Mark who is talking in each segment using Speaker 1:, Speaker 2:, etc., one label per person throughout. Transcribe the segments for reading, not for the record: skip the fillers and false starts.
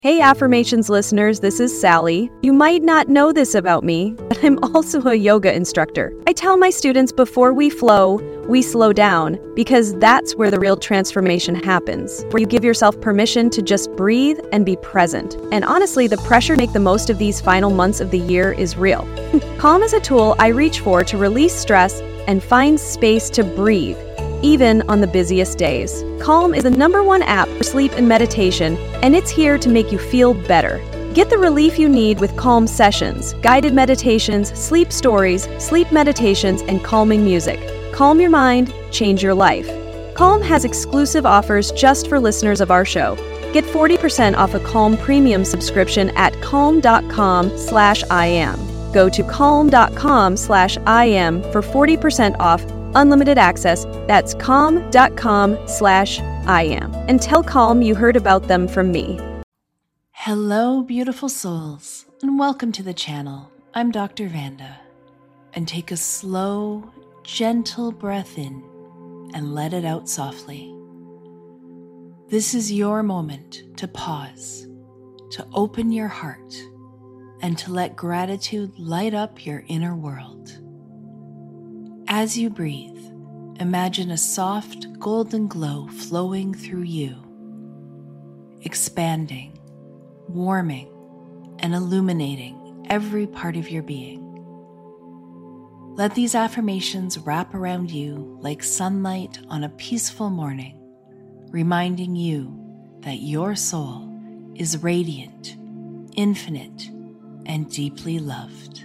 Speaker 1: Hey Affirmations listeners, this is Sally. You might not know this about me, but I'm also a yoga instructor. I tell my students before we flow, we slow down, because that's where the real transformation happens, where you give yourself permission to just breathe and be present. And honestly, the pressure to make the most of these final months of the year is real. Calm is a tool I reach for to release stress and find space to breathe, even on the busiest days. Calm is the #1 app for sleep and meditation, and it's here to make you feel better. Get the relief you need with Calm sessions, guided meditations, sleep stories, sleep meditations, and calming music. Calm your mind, change your life. Calm has exclusive offers just for listeners of our show. Get 40% off a Calm premium subscription at calm.com/IM. Go to calm.com/IM for 40% off unlimited access. That's calm.com/IM. And tell Calm you heard about them from me.
Speaker 2: Hello, beautiful souls, and welcome to the channel. I'm Dr. Vanda. And take a slow, gentle breath in and let it out softly. This is your moment to pause, to open your heart, and to let gratitude light up your inner world. As you breathe, imagine a soft golden glow flowing through you, expanding, warming, and illuminating every part of your being. Let these affirmations wrap around you like sunlight on a peaceful morning, reminding you that your soul is radiant, infinite, and deeply loved.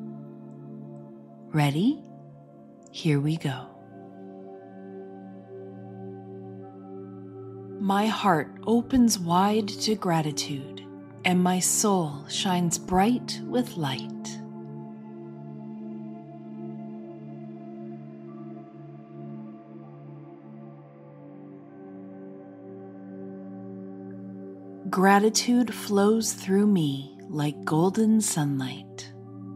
Speaker 2: Ready? Here we go. My heart opens wide to gratitude, and my soul shines bright with light. Gratitude flows through me like golden sunlight.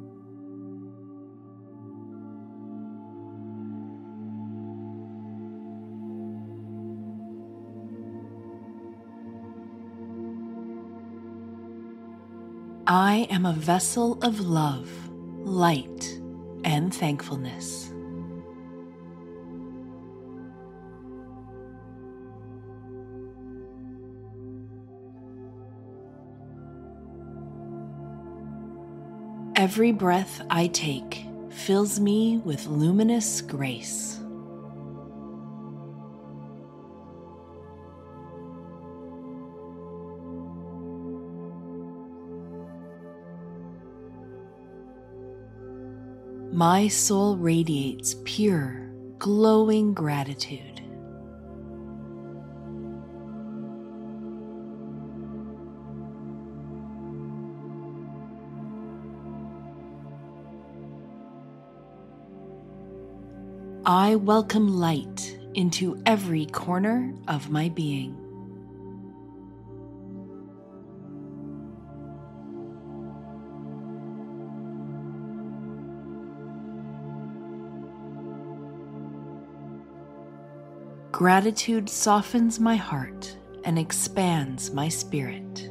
Speaker 2: I am a vessel of love, light, and thankfulness. Every breath I take fills me with luminous grace. My soul radiates pure, glowing gratitude. I welcome light into every corner of my being. Gratitude softens my heart and expands my spirit.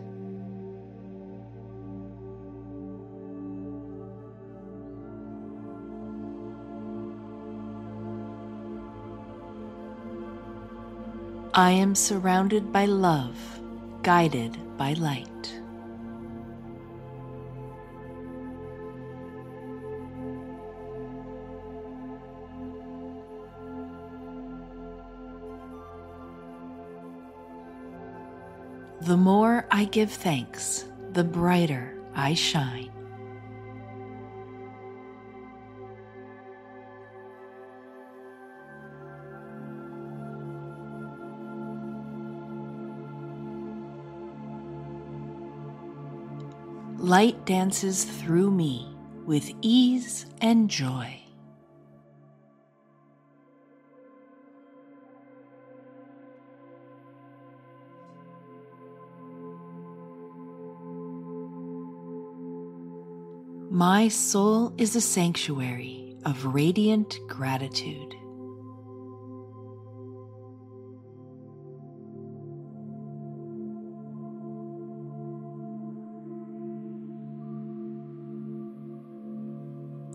Speaker 2: I am surrounded by love, guided by light. The more I give thanks, the brighter I shine. Light dances through me with ease and joy. My soul is a sanctuary of radiant gratitude.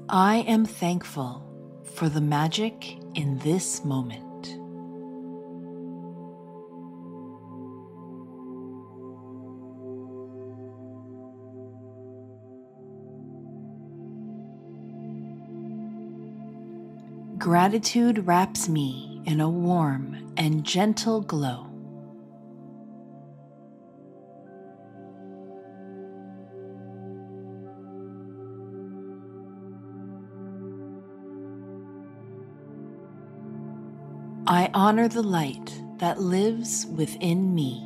Speaker 2: I am thankful for the magic in this moment. Gratitude wraps me in a warm and gentle glow. I honor the light that lives within me.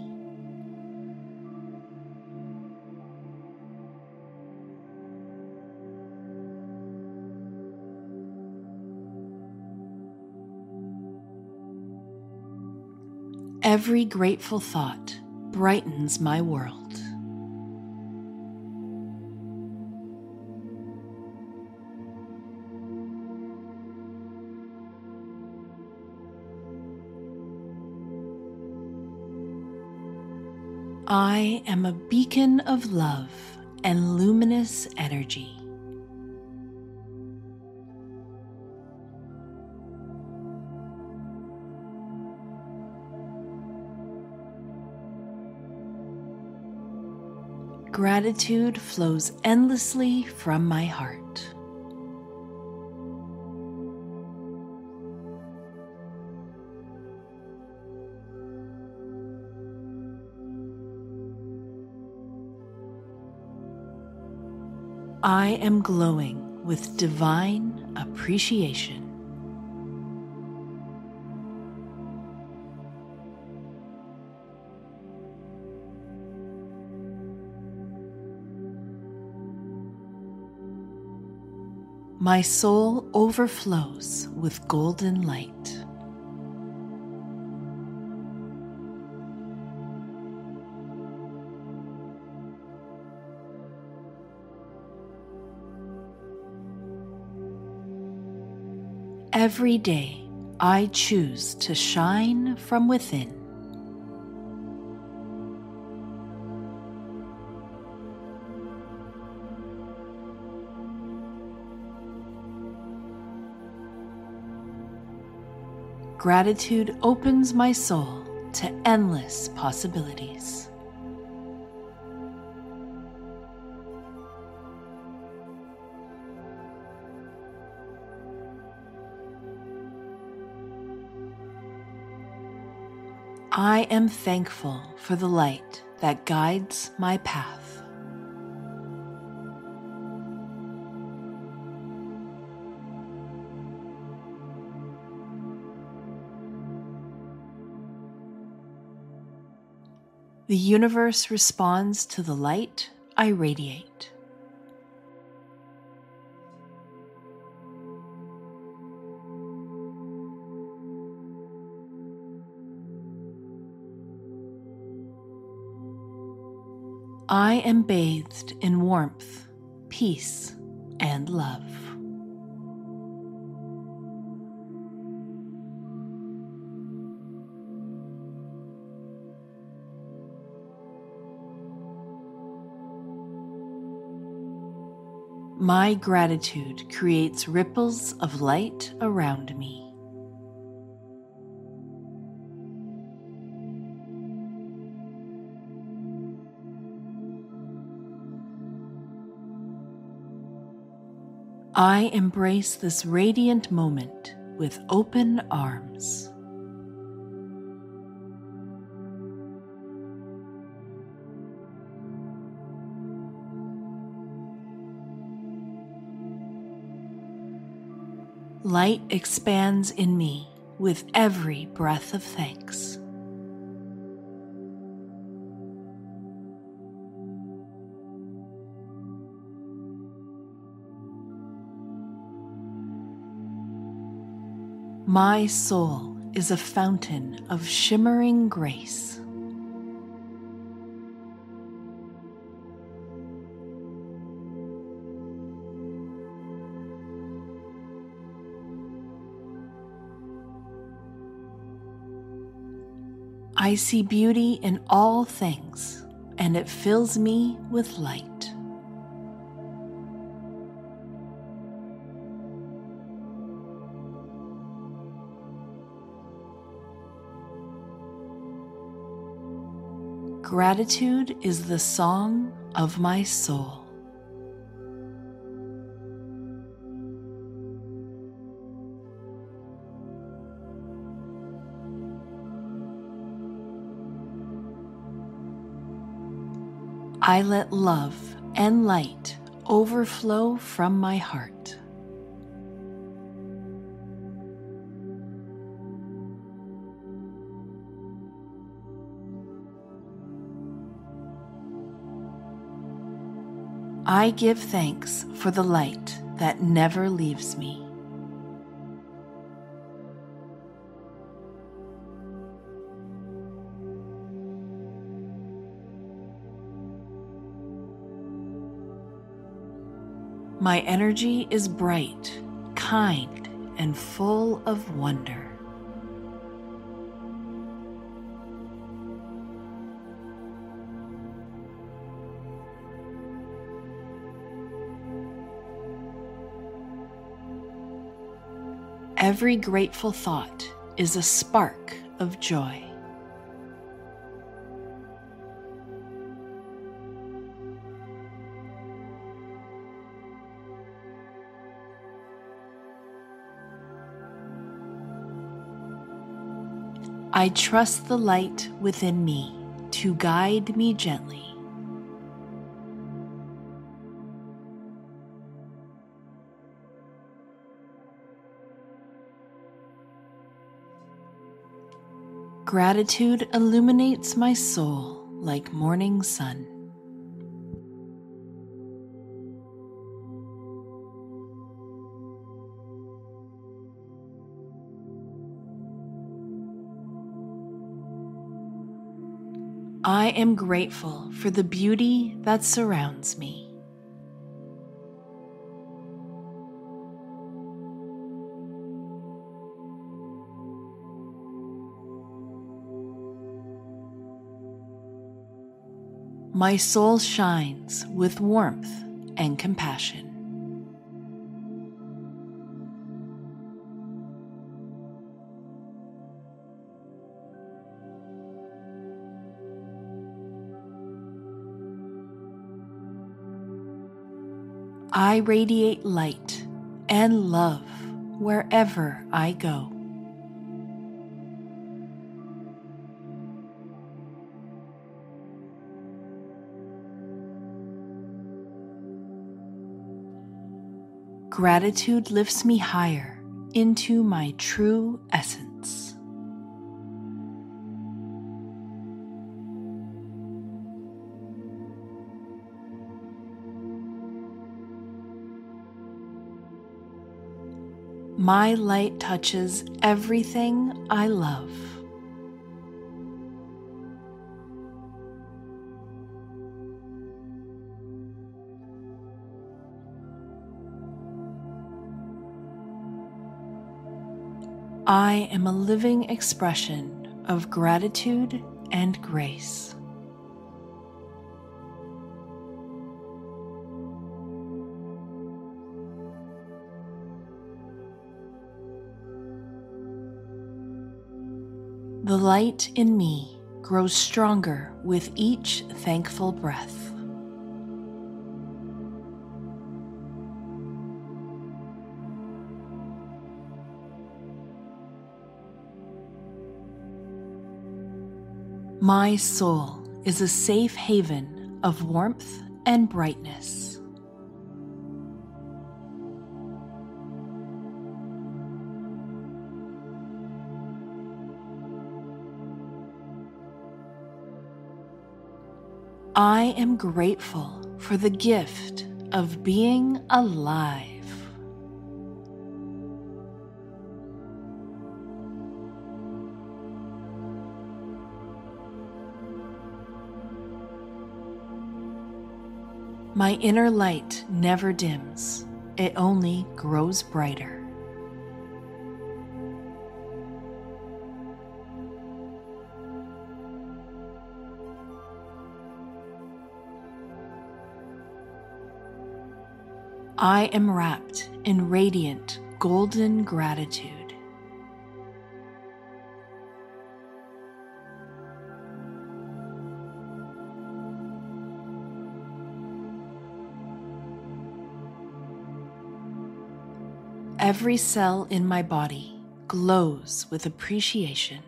Speaker 2: Every grateful thought brightens my world. I am a beacon of love and luminous energy. Gratitude flows endlessly from my heart. I am glowing with divine appreciation. My soul overflows with golden light. Every day, I choose to shine from within. Gratitude opens my soul to endless possibilities. I am thankful for the light that guides my path. The universe responds to the light I radiate. I am bathed in warmth, peace, and love. My gratitude creates ripples of light around me. I embrace this radiant moment with open arms. Light expands in me with every breath of thanks. My soul is a fountain of shimmering grace. I see beauty in all things, and it fills me with light. Gratitude is the song of my soul. I let love and light overflow from my heart. I give thanks for the light that never leaves me. My energy is bright, kind, and full of wonder. Every grateful thought is a spark of joy. I trust the light within me to guide me gently. Gratitude illuminates my soul like morning sun. I am grateful for the beauty that surrounds me. My soul shines with warmth and compassion. I radiate light and love wherever I go. Gratitude lifts me higher into my true essence. My light touches everything I love. I am a living expression of gratitude and grace. The light in me grows stronger with each thankful breath. My soul is a safe haven of warmth and brightness. I am grateful for the gift of being alive. My inner light never dims, it only grows brighter. I am wrapped in radiant golden gratitude. every cell in my body glows with appreciation.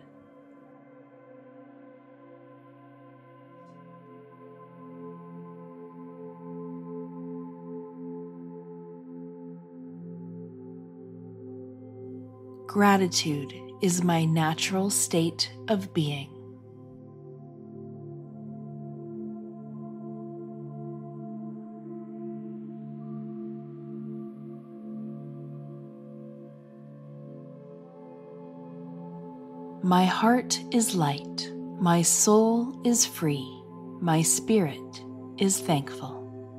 Speaker 2: Gratitude is my natural state of being. My heart is light, my soul is free, my spirit is thankful.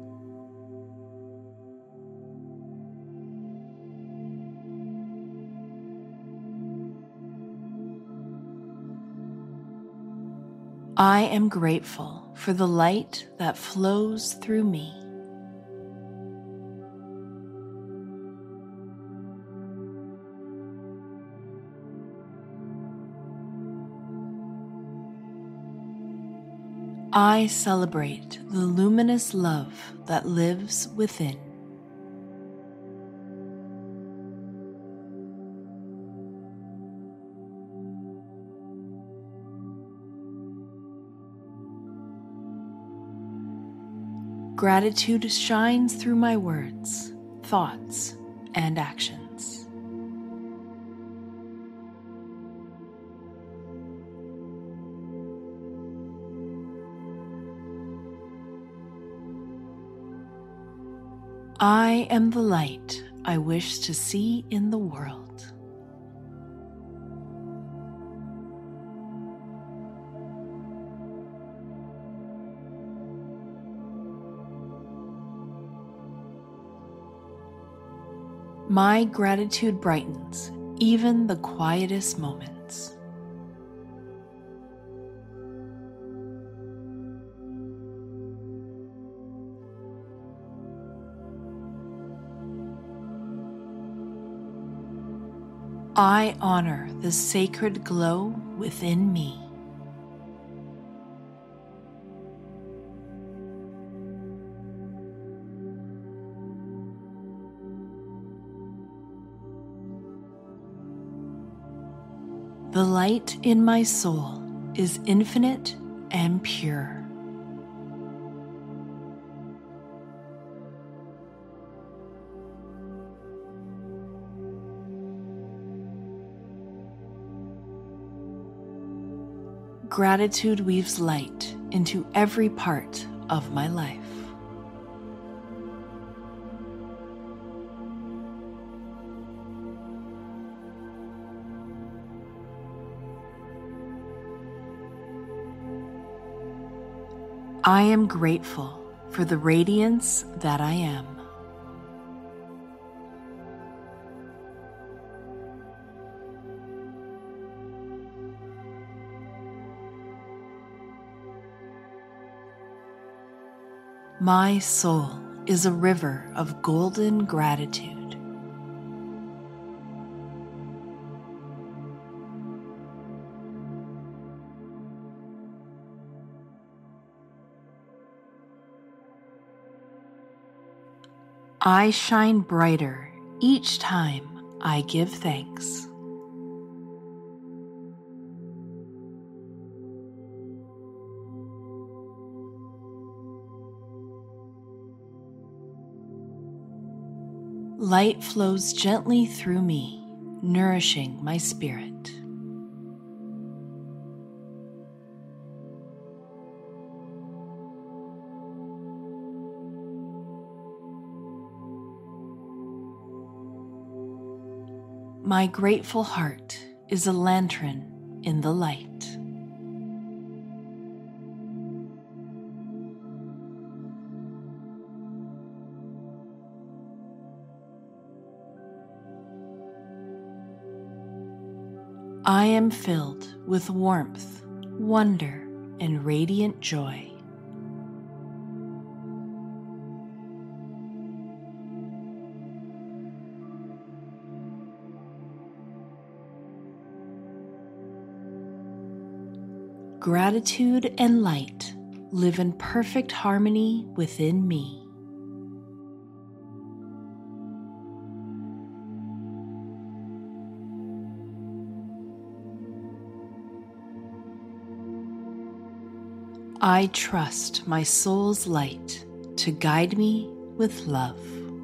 Speaker 2: I am grateful for the light that flows through me. I celebrate the luminous love that lives within. Gratitude shines through my words, thoughts, and actions. I am the light I wish to see in the world. My gratitude brightens even the quietest moments. I honor the sacred glow within me. The light in my soul is infinite and pure. Gratitude weaves light into every part of my life. I am grateful for the radiance that I am. My soul is a river of golden gratitude. I shine brighter each time I give thanks. Light flows gently through me, nourishing my spirit. My grateful heart is a lantern in the light. I am filled with warmth, wonder, and radiant joy. Gratitude and light live in perfect harmony within me. I trust my soul's light to guide me with love.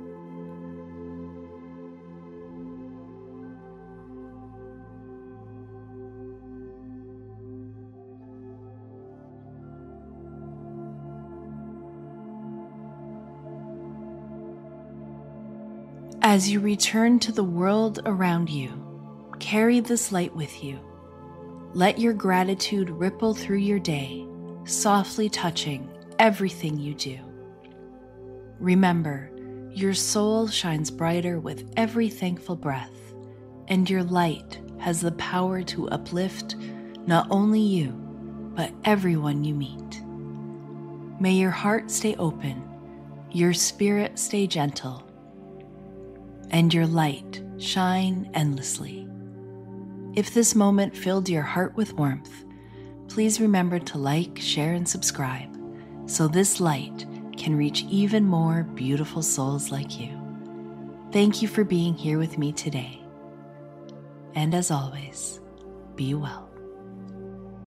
Speaker 2: As you return to the world around you, carry this light with you. Let your gratitude ripple through your day, softly touching everything you do. Remember, your soul shines brighter with every thankful breath, and your light has the power to uplift not only you, but everyone you meet. May your heart stay open, your spirit stay gentle, and your light shine endlessly. If this moment filled your heart with warmth, please remember to like, share, and subscribe so this light can reach even more beautiful souls like you. Thank you for being here with me today. And as always, be well.